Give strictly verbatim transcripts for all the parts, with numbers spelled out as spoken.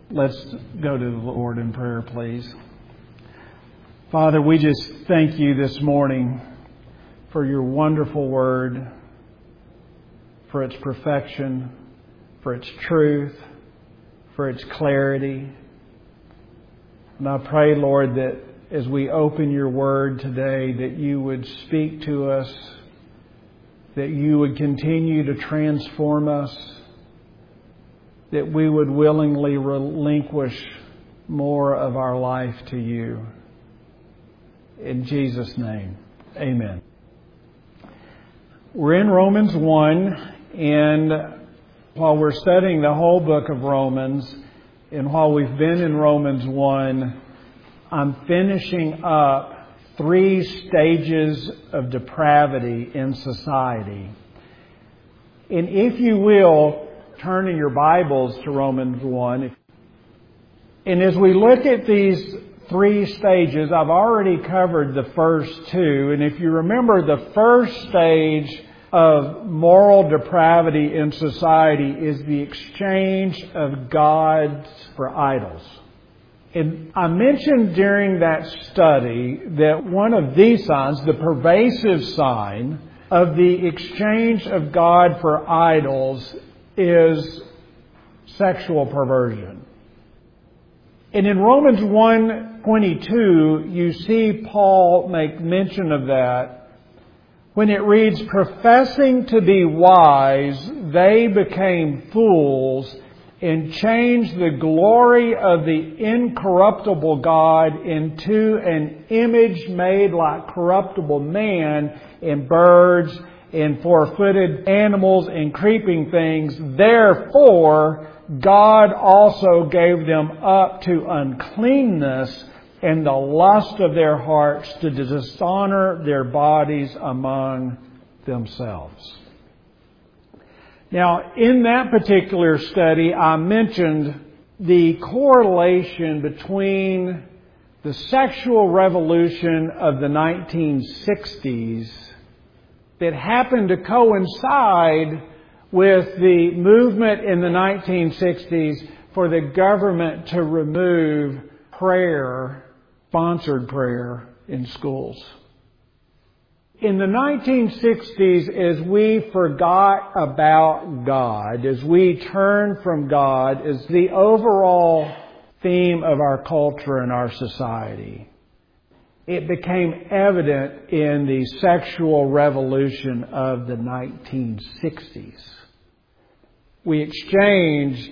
Let's go to the Lord in prayer, please. Father, we just thank you this morning for your wonderful word, for its perfection, for its truth, for its clarity. And I pray, Lord, that as we open your word today, that you would speak to us, that you would continue to transform us, that we would willingly relinquish more of our life to you. In Jesus' name, amen. We're in Romans one, and while we're studying the whole book of Romans, and while we've been in Romans one, I'm finishing up three stages of depravity in society. And if you will, turn in your Bibles to Romans one. And as we look at these three stages, I've already covered the first two. And if you remember, the first stage of moral depravity in society is the exchange of God for idols. And I mentioned during that study that one of these signs, the pervasive sign of the exchange of God for idols, is sexual perversion. And in Romans one twenty-two, you see Paul make mention of that when it reads, "Professing to be wise, they became fools and changed the glory of the incorruptible God into an image made like corruptible man and birds and four-footed animals and creeping things. Therefore, God also gave them up to uncleanness and the lust of their hearts to dishonor their bodies among themselves." Now, in that particular study, I mentioned the correlation between the sexual revolution of the nineteen sixties that happened to coincide with the movement in the nineteen sixties for the government to remove prayer, sponsored prayer, in schools. In the nineteen sixties, as we forgot about God, as we turned from God, as the overall theme of our culture and our society, it became evident in the sexual revolution of the nineteen sixties. We exchanged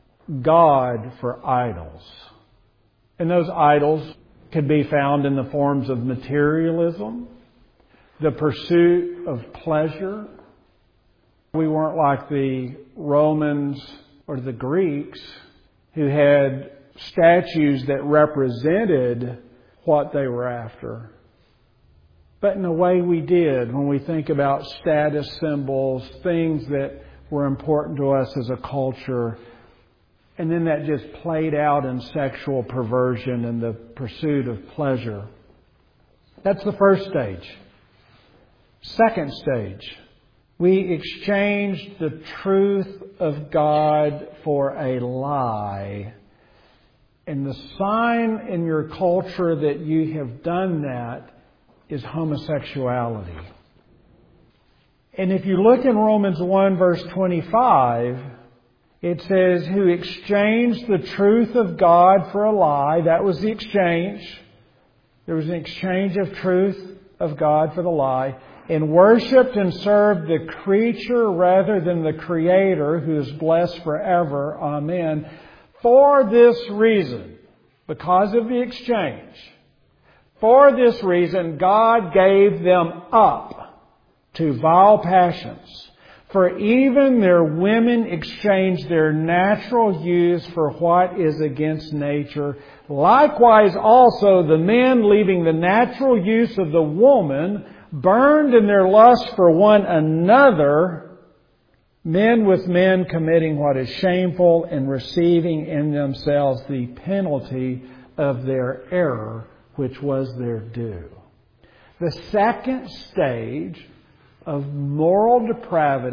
God for idols. And those idols could be found in the forms of materialism, the pursuit of pleasure. We weren't like the Romans or the Greeks who had statues that represented what they were after. But in a way we did when we think about status symbols, things that were important to us as a culture. And then that just played out in sexual perversion and the pursuit of pleasure. That's the first stage. Second stage, we exchanged the truth of God for a lie. And the sign in your culture that you have done that is homosexuality. And if you look in Romans one verse twenty-five, it says, "Who exchanged the truth of God for a lie." That was the exchange. There was an exchange of truth of God for the lie. "And worshipped and served the creature rather than the Creator, who is blessed forever. Amen. For this reason," because of the exchange, "for this reason God gave them up to vile passions. For even their women exchanged their natural use for what is against nature. Likewise also the men, leaving the natural use of the woman, burned in their lust for one another, men with men committing what is shameful and receiving in themselves the penalty of their error, which was their due." The second stage of moral depravity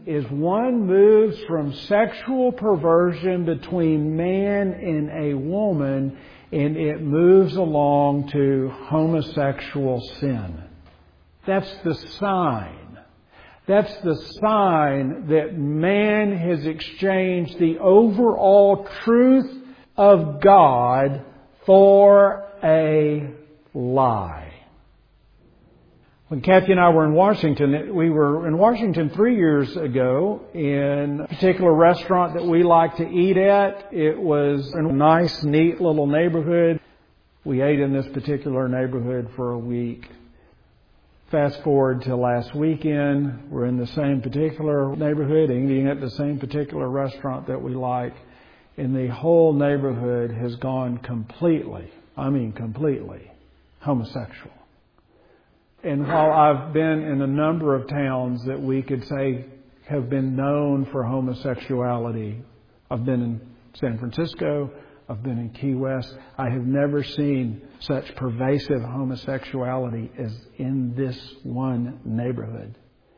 is one moves from sexual perversion between man and a woman, and it moves along to homosexual sin. That's the sign. That's the sign that man has exchanged the overall truth of God for a lie. When Kathy and I were in Washington, we were in Washington three years ago in a particular restaurant that we like to eat at. It was in a nice, neat little neighborhood. We ate in this particular neighborhood for a week. Fast forward to last weekend, we're in the same particular neighborhood, eating at the same particular restaurant that we like, and the whole neighborhood has gone completely, I mean completely, homosexual. And while I've been in a number of towns that we could say have been known for homosexuality, I've been in San Francisco, I've been in Key West, I have never seen such pervasive homosexuality as in this one neighborhood.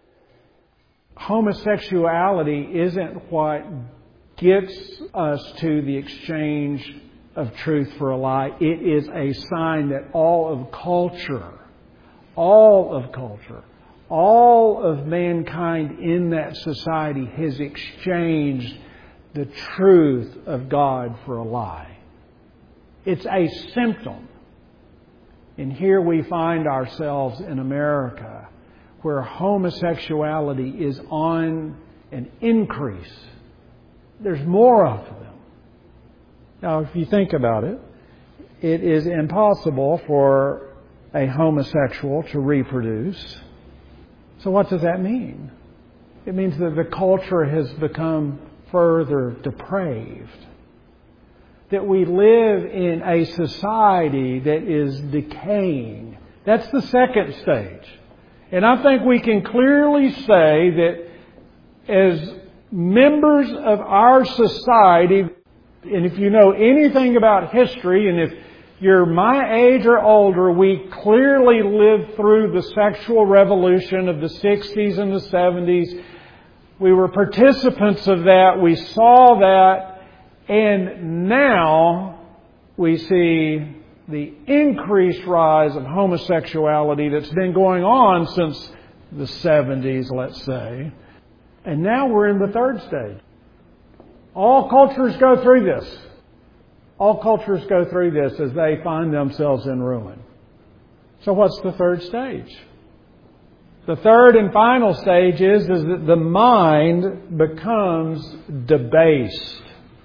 Homosexuality isn't what gets us to the exchange of truth for a lie. It is a sign that all of culture All of culture, all of mankind in that society has exchanged the truth of God for a lie. It's a symptom. And here we find ourselves in America where homosexuality is on an increase. There's more of them. Now, if you think about it, it is impossible for a homosexual to reproduce. So what does that mean? It means that the culture has become further depraved. That we live in a society that is decaying. That's the second stage. And I think we can clearly say that as members of our society, and if you know anything about history, and if you're my age or older, we clearly lived through the sexual revolution of the sixties and the seventies. We were participants of that. We saw that. And now we see the increased rise of homosexuality that's been going on since the seventies, let's say. And now we're in the third stage. All cultures go through this. All cultures go through this as they find themselves in ruin. So what's the third stage? The third and final stage is, is that the mind becomes debased.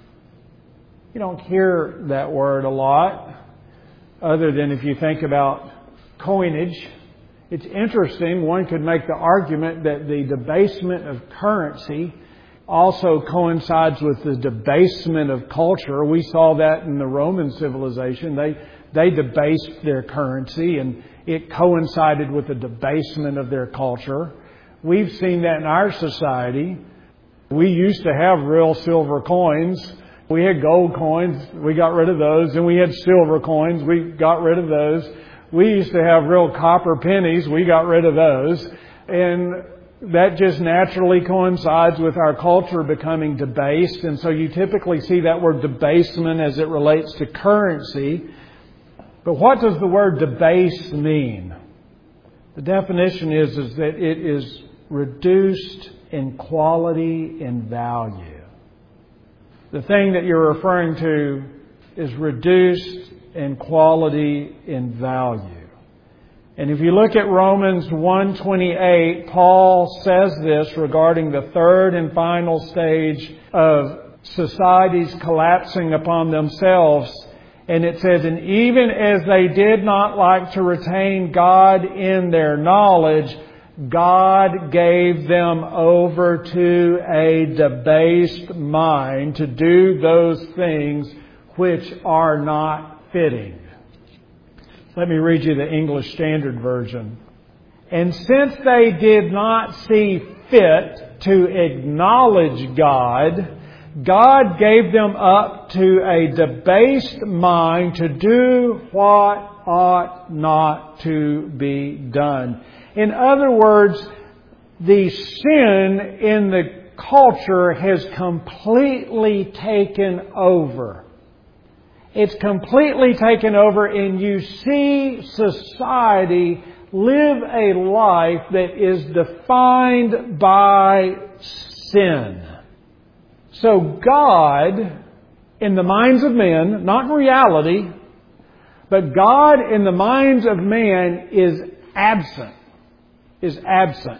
You don't hear that word a lot, other than if you think about coinage. It's interesting. One could make the argument that the debasement of currency also coincides with the debasement of culture. We saw that in the Roman civilization. They they debased their currency, and it coincided with the debasement of their culture. We've seen that in our society. We used to have real silver coins. We had gold coins. We got rid of those. And we had silver coins. We got rid of those. We used to have real copper pennies. We got rid of those. And that just naturally coincides with our culture becoming debased. And so you typically see that word debasement as it relates to currency. But what does the word debase mean? The definition is, is that it is reduced in quality and value. The thing that you're referring to is reduced in quality and value. And if you look at Romans one twenty-eight, Paul says this regarding the third and final stage of societies collapsing upon themselves. And it says, and even as they did not like to retain God in their knowledge, God gave them over to a debased mind to do those things which are not fitting. Let me read you the English Standard Version. And since they did not see fit to acknowledge God, God gave them up to a debased mind to do what ought not to be done. In other words, the sin in the culture has completely taken over. It's completely taken over, and you see society live a life that is defined by sin. So God, in the minds of men, not in reality, but God in the minds of man is absent, is absent.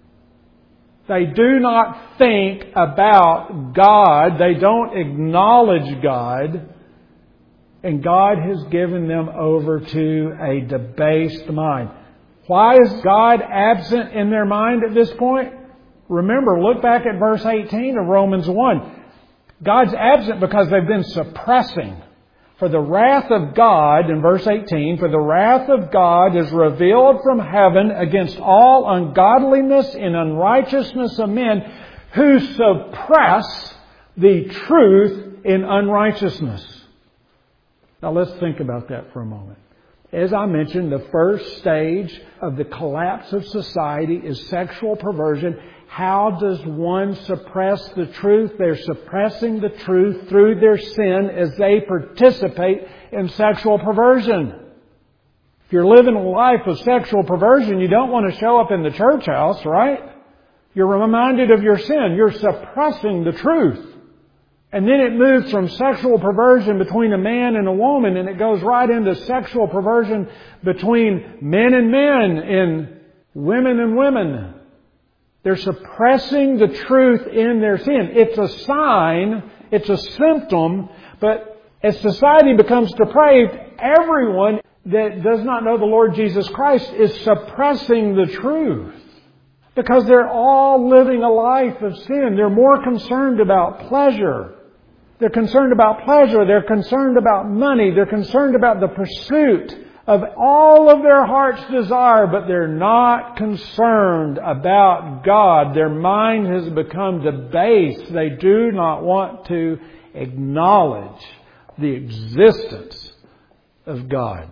They do not think about God. They don't acknowledge God. And God has given them over to a debased mind. Why is God absent in their mind at this point? Remember, look back at verse eighteen of Romans one. God's absent because they've been suppressing. For the wrath of God, in verse eighteen, for the wrath of God is revealed from heaven against all ungodliness and unrighteousness of men who suppress the truth in unrighteousness. Now let's think about that for a moment. As I mentioned, the first stage of the collapse of society is sexual perversion. How does one suppress the truth? They're suppressing the truth through their sin as they participate in sexual perversion. If you're living a life of sexual perversion, you don't want to show up in the church house, right? You're reminded of your sin. You're suppressing the truth. And then it moves from sexual perversion between a man and a woman, and it goes right into sexual perversion between men and men and women and women. They're suppressing the truth in their sin. It's a sign, it's a symptom, but as society becomes depraved, everyone that does not know the Lord Jesus Christ is suppressing the truth. Because they're all living a life of sin. They're more concerned about pleasure. They're concerned about pleasure. They're concerned about money. They're concerned about the pursuit of all of their heart's desire, but they're not concerned about God. Their mind has become debased. They do not want to acknowledge the existence of God.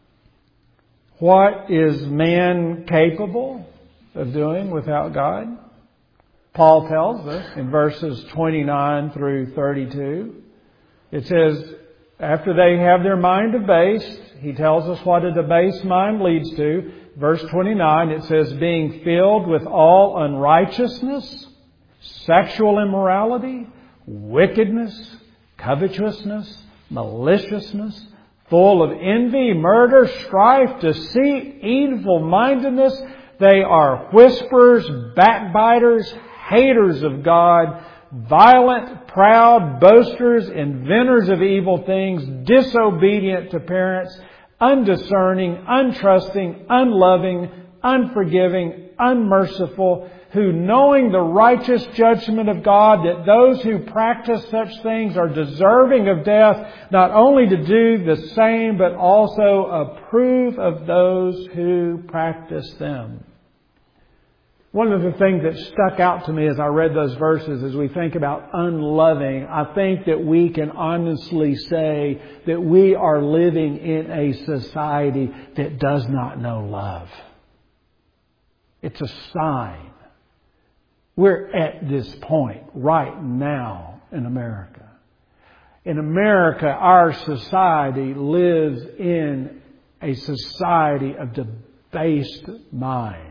What is man capable of doing without God? Paul tells us in verses twenty-nine through thirty-two. It says, after they have their mind debased, he tells us what a debased mind leads to. Verse twenty-nine, it says, being filled with all unrighteousness, sexual immorality, wickedness, covetousness, maliciousness, full of envy, murder, strife, deceit, evil-mindedness. They are whisperers, backbiters, haters of God, violent, proud, boasters, inventors of evil things, disobedient to parents, undiscerning, untrusting, unloving, unforgiving, unmerciful, who knowing the righteous judgment of God, that those who practice such things are deserving of death, not only to do the same, but also approve of those who practice them. One of the things that stuck out to me as I read those verses, as we think about unloving, I think that we can honestly say that we are living in a society that does not know love. It's a sign. We're at this point right now in America. In America, our society lives in a society of debased minds.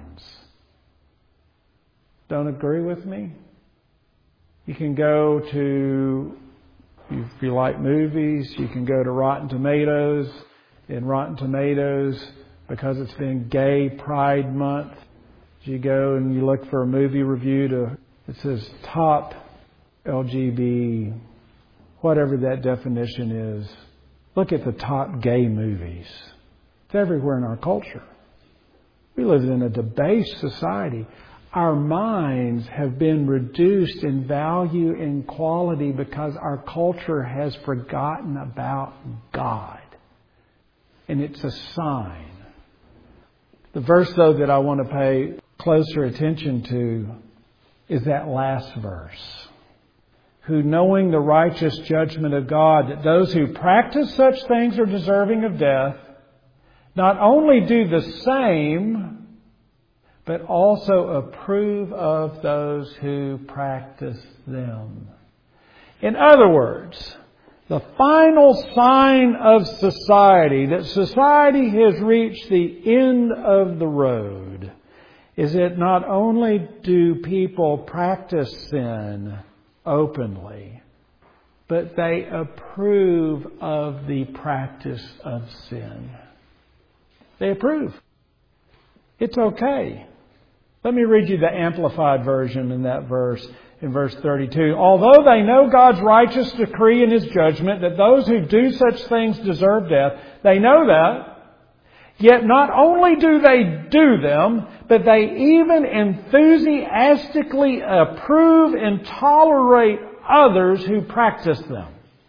Don't agree with me? You can go to, if you like movies, you can go to Rotten Tomatoes. In Rotten Tomatoes, because it's been Gay Pride Month, you go and you look for a movie review to, it says top L G B, whatever that definition is. Look at the top gay movies. It's everywhere in our culture. We live in a debased society. Our minds have been reduced in value and quality because our culture has forgotten about God. And it's a sign. The verse, though, that I want to pay closer attention to is that last verse. Who, knowing the righteous judgment of God, that those who practice such things are deserving of death, not only do the same, but also approve of those who practice them. In other words, the final sign of society, that society has reached the end of the road, is that not only do people practice sin openly, but they approve of the practice of sin. They approve. It's okay. Let me read you the Amplified Version in that verse, in verse thirty-two. Although they know God's righteous decree and His judgment that those who do such things deserve death, they know that. Yet not only do they do them, but they even enthusiastically approve and tolerate others who practice them.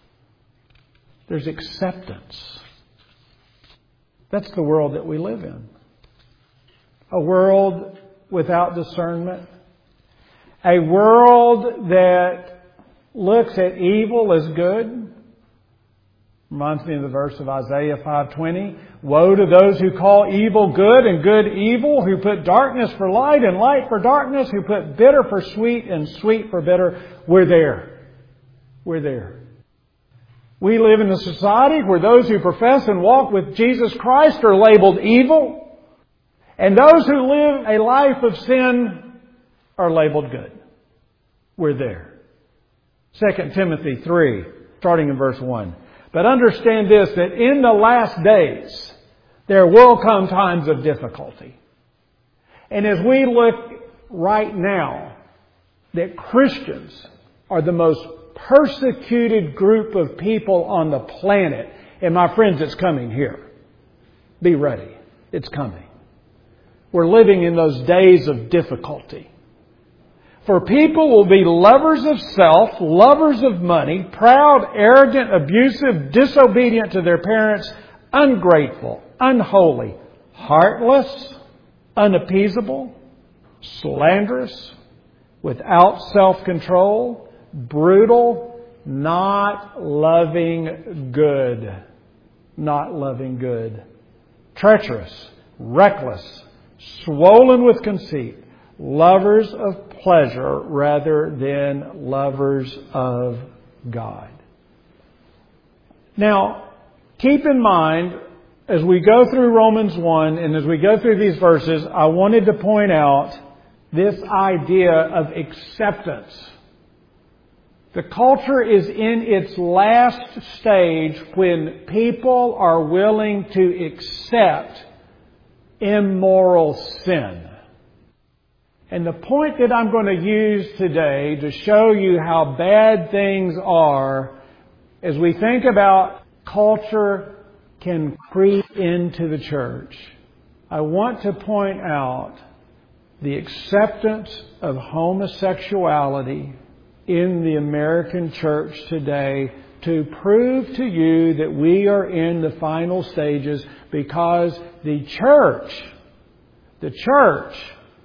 There's acceptance. That's the world that we live in. A world without discernment. A world that looks at evil as good. Reminds me of the verse of Isaiah five twenty. Woe to those who call evil good and good evil, who put darkness for light and light for darkness, who put bitter for sweet and sweet for bitter. We're there. We're there. We live in a society where those who profess and walk with Jesus Christ are labeled evil. And those who live a life of sin are labeled good. We're there. Second Timothy three, starting in verse one. But understand this, that in the last days, there will come times of difficulty. And as we look right now, that Christians are the most persecuted group of people on the planet. And my friends, it's coming here. Be ready. It's coming. We're living in those days of difficulty. For people will be lovers of self, lovers of money, proud, arrogant, abusive, disobedient to their parents, ungrateful, unholy, heartless, unappeasable, slanderous, without self-control, brutal, not loving good. Not loving good. Treacherous, reckless, swollen with conceit, lovers of pleasure rather than lovers of God. Now, keep in mind, as we go through Romans one and as we go through these verses, I wanted to point out this idea of acceptance. The culture is in its last stage when people are willing to accept immoral sin. And the point that I'm going to use today to show you how bad things are, as we think about culture can creep into the church, I want to point out the acceptance of homosexuality in the American church today to prove to you that we are in the final stages, because the church, the church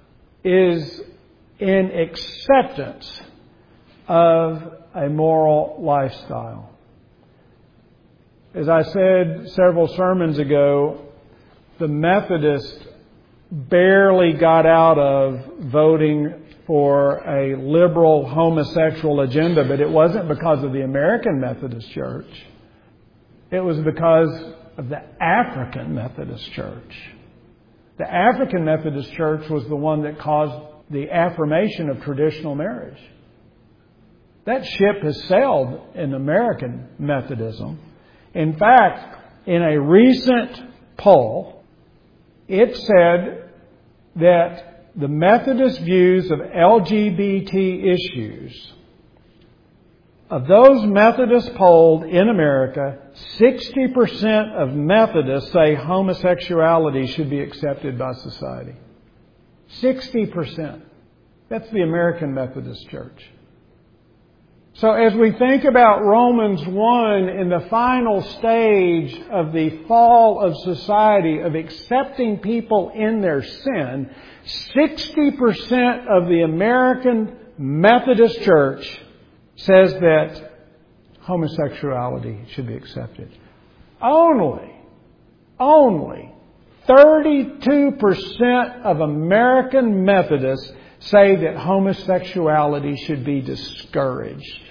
is in acceptance of a moral lifestyle. As I said several sermons ago, the Methodists barely got out of voting for a liberal homosexual agenda, but it wasn't because of the American Methodist Church. It was because of the African Methodist Church. The African Methodist Church was the one that caused the affirmation of traditional marriage. That ship has sailed in American Methodism. In fact, in a recent poll, it said that the Methodist views of L G B T issues, of those Methodists polled in America, sixty percent of Methodists say homosexuality should be accepted by society. sixty percent. That's the American Methodist Church. So as we think about Romans one in the final stage of the fall of society, of accepting people in their sin, sixty percent of the American Methodist Church says that homosexuality should be accepted. Only, only thirty-two percent of American Methodists say that homosexuality should be discouraged.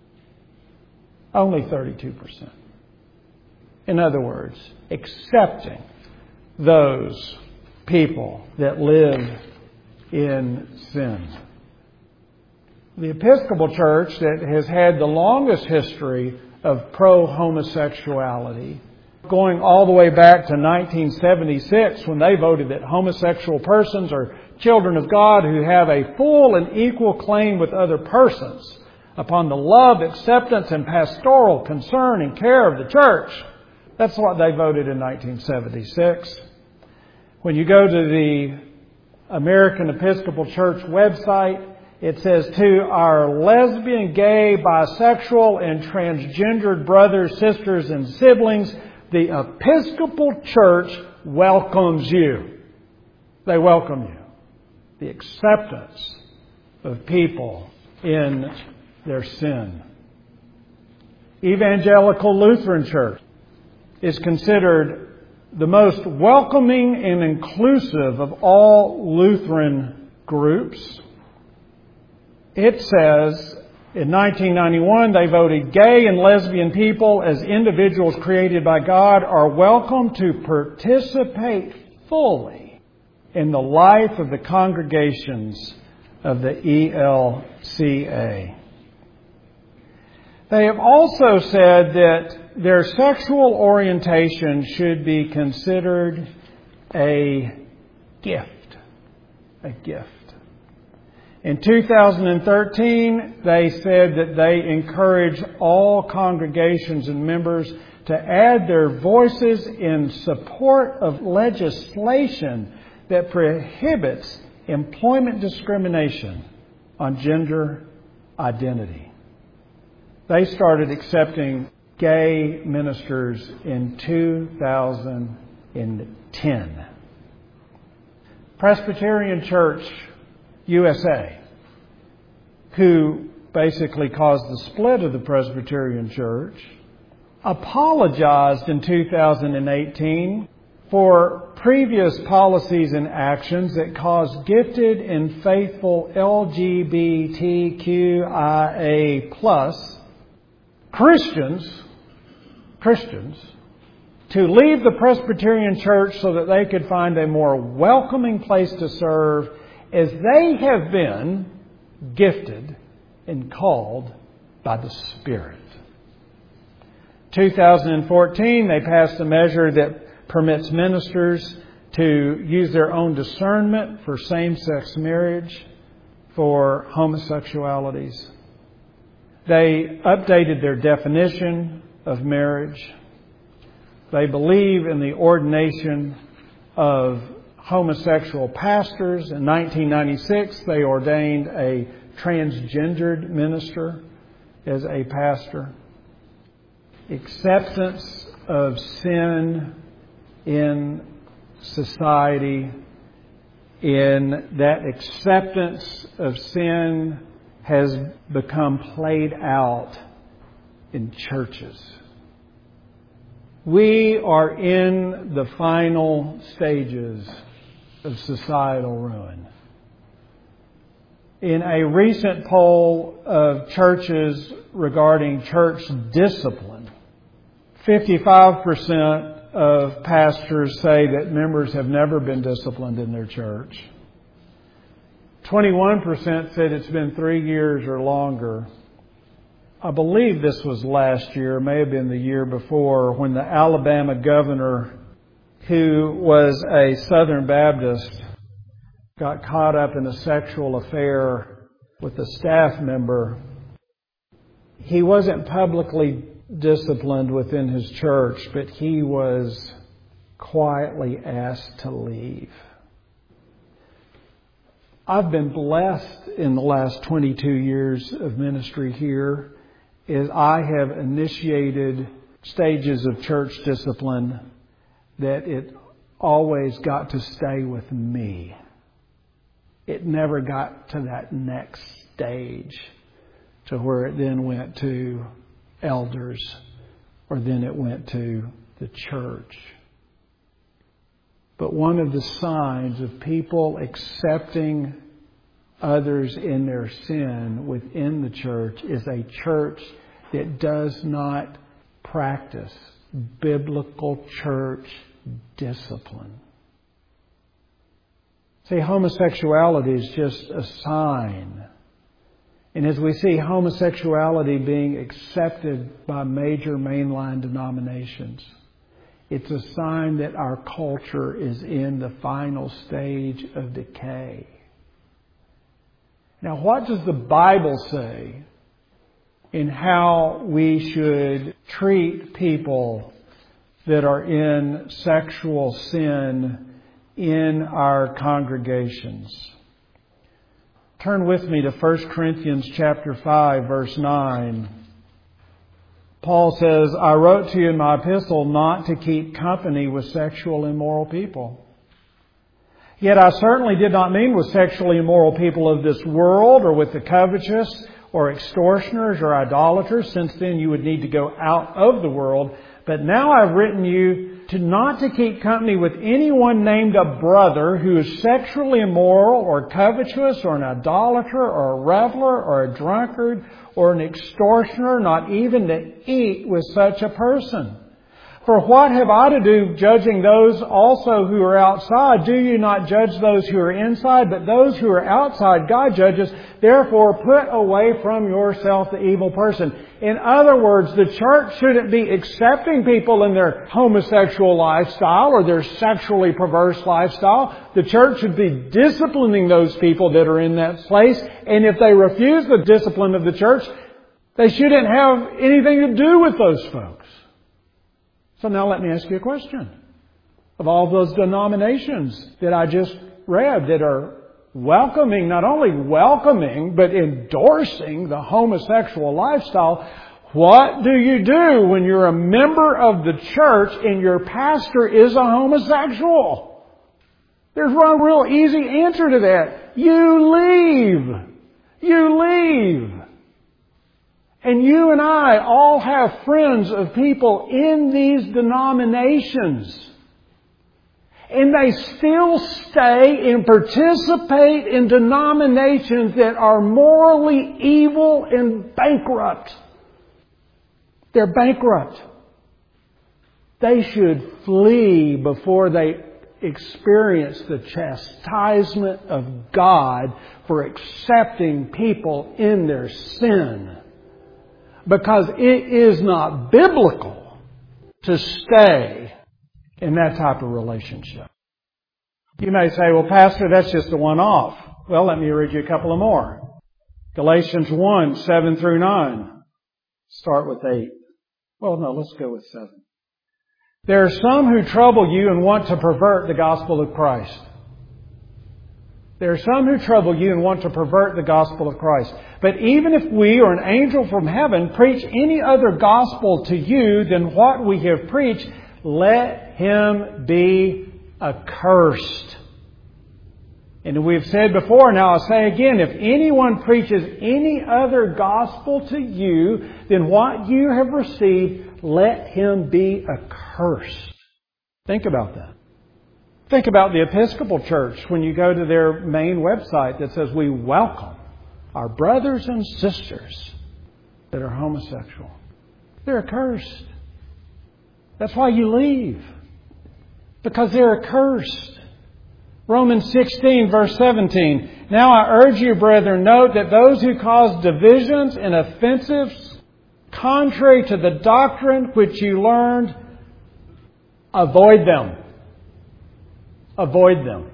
Only thirty-two percent. In other words, accepting those people that live in sin. The Episcopal Church, that has had the longest history of pro-homosexuality, going all the way back to nineteen seventy-six, when they voted that homosexual persons are children of God who have a full and equal claim with other persons upon the love, acceptance, and pastoral concern and care of the church. That's what they voted in nineteen seventy-six. When you go to the American Episcopal Church website, it says, to our lesbian, gay, bisexual, and transgendered brothers, sisters, and siblings, the Episcopal Church welcomes you. They welcome you. The acceptance of people in their sin. Evangelical Lutheran Church is considered the most welcoming and inclusive of all Lutheran groups. It says, in nineteen ninety-one, they voted gay and lesbian people as individuals created by God are welcome to participate fully in the life of the congregations of the E L C A. They have also said that their sexual orientation should be considered a gift. A gift. In two thousand thirteen, they said that they encourage all congregations and members to add their voices in support of legislation that prohibits employment discrimination on gender identity. They started accepting gay ministers in two thousand ten. Presbyterian Church U S A, who basically caused the split of the Presbyterian Church, apologized in two thousand eighteen for previous policies and actions that caused gifted and faithful L G B T Q I A plus Christians, Christians, to leave the Presbyterian Church so that they could find a more welcoming place to serve, as they have been gifted and called by the Spirit. two thousand fourteen, they passed a measure that permits ministers to use their own discernment for same-sex marriage, for homosexualities. They updated their definition of marriage. They believe in the ordination of homosexual pastors. In nineteen ninety-six, they ordained a transgendered minister as a pastor. Acceptance of sin in society, in that acceptance of sin has become played out in churches. We are in the final stages of societal ruin. In a recent poll of churches regarding church discipline, fifty-five percent of pastors say that members have never been disciplined in their church. twenty-one percent said it's been three years or longer. I believe this was last year, may have been the year before, when the Alabama governor, who was a Southern Baptist, got caught up in a sexual affair with a staff member. He wasn't publicly disciplined within his church, but he was quietly asked to leave. I've been blessed in the last twenty-two years of ministry here, as I have initiated stages of church discipline that it always got to stay with me. It never got to that next stage to where it then went to elders, or then it went to the church. But one of the signs of people accepting others in their sin within the church is a church that does not practice biblical church discipline. See, homosexuality is just a sign. And as we see homosexuality being accepted by major mainline denominations, it's a sign that our culture is in the final stage of decay. Now, what does the Bible say in how we should treat people that are in sexual sin in our congregations? Turn with me to First Corinthians chapter five, verse nine. Paul says, I wrote to you in my epistle not to keep company with sexual immoral people. Yet I certainly did not mean with sexually immoral people of this world, or with the covetous, or extortioners, or idolaters, since then you would need to go out of the world. But now I've written you to not to keep company with anyone named a brother who is sexually immoral, or covetous, or an idolater, or a reveler, or a drunkard, or an extortioner, not even to eat with such a person. For what have I to do judging those also who are outside? Do you not judge those who are inside? But those who are outside God judges. Therefore put away from yourself the evil person. In other words, the church shouldn't be accepting people in their homosexual lifestyle or their sexually perverse lifestyle. The church should be disciplining those people that are in that place. And if they refuse the discipline of the church, they shouldn't have anything to do with those folks. So now let me ask you a question. Of all those denominations that I just read that are welcoming, not only welcoming, but endorsing the homosexual lifestyle, what do you do when you're a member of the church and your pastor is a homosexual? There's one real easy answer to that. You leave. You leave. And you and I all have friends of people in these denominations. And they still stay and participate in denominations that are morally evil and bankrupt. They're bankrupt. They should flee before they experience the chastisement of God for accepting people in their sin. Because it is not biblical to stay in that type of relationship. You may say, well, Pastor, that's just a one-off. Well, let me read you a couple of more. Galatians one, seven through nine. Start with eight. Well, no, let's go with seven. There are some who trouble you and want to pervert the gospel of Christ. There are some who trouble you and want to pervert the gospel of Christ. But even if we or an angel from heaven preach any other gospel to you than what we have preached, let him be accursed. And we've said before, now I'll say again, if anyone preaches any other gospel to you than what you have received, let him be accursed. Think about that. Think about the Episcopal Church when you go to their main website that says, we welcome our brothers and sisters that are homosexual. They're accursed. That's why you leave. Because they're accursed. Romans sixteen, verse seventeen. Now I urge you, brethren, note that those who cause divisions and offenses contrary to the doctrine which you learned, avoid them. Avoid them.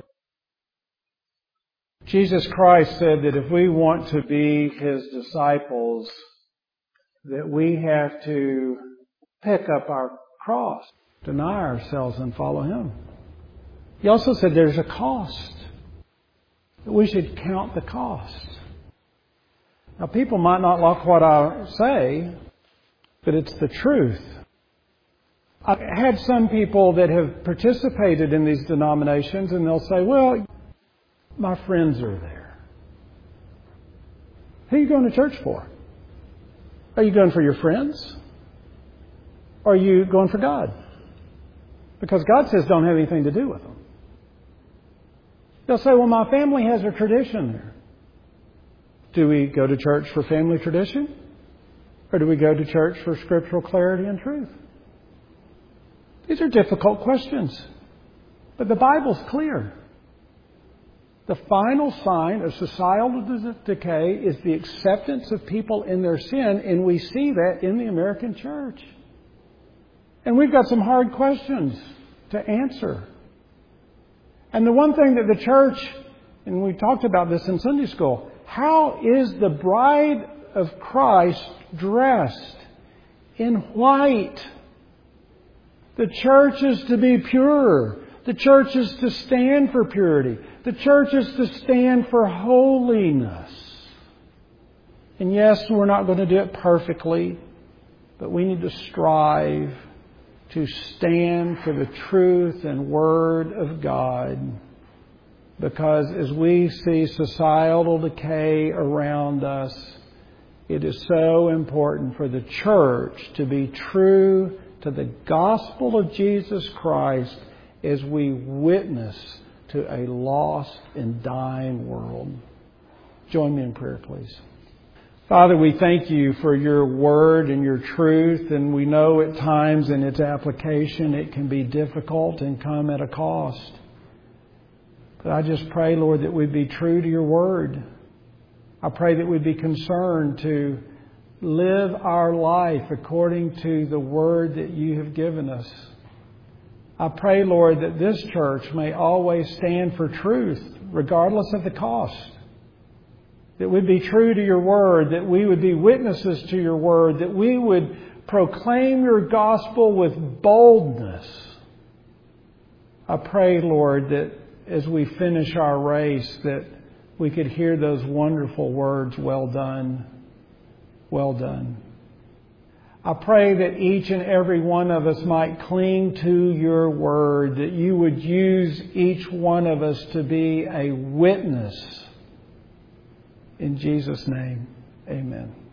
Jesus Christ said that if we want to be His disciples, that we have to pick up our cross, deny ourselves and follow Him. He also said there's a cost. That we should count the cost. Now people might not like what I say, but it's the truth. I've had some people that have participated in these denominations and they'll say, well, my friends are there. Who are you going to church for? Are you going for your friends? Or are you going for God? Because God says don't have anything to do with them. They'll say, well, my family has a tradition there. Do we go to church for family tradition? Or do we go to church for scriptural clarity and truth? These are difficult questions. But the Bible's clear. The final sign of societal decay is the acceptance of people in their sin, and we see that in the American church. And we've got some hard questions to answer. And the one thing that the church, and we talked about this in Sunday school, how is the bride of Christ dressed? In white. The church is to be pure. The church is to stand for purity. The church is to stand for holiness. And yes, we're not going to do it perfectly, but we need to strive to stand for the truth and Word of God. Because as we see societal decay around us, it is so important for the church to be true to the gospel of Jesus Christ as we witness to a lost and dying world. Join me in prayer, please. Father, we thank you for your word and your truth, and we know at times in its application it can be difficult and come at a cost. But I just pray, Lord, that we'd be true to your word. I pray that we'd be concerned to live our life according to the word that you have given us. I pray, Lord, that this church may always stand for truth, regardless of the cost. That we'd be true to your word, that we would be witnesses to your word, that we would proclaim your gospel with boldness. I pray, Lord, that as we finish our race, that we could hear those wonderful words, well done, well done. I pray that each and every one of us might cling to your word, that you would use each one of us to be a witness. In Jesus' name, amen.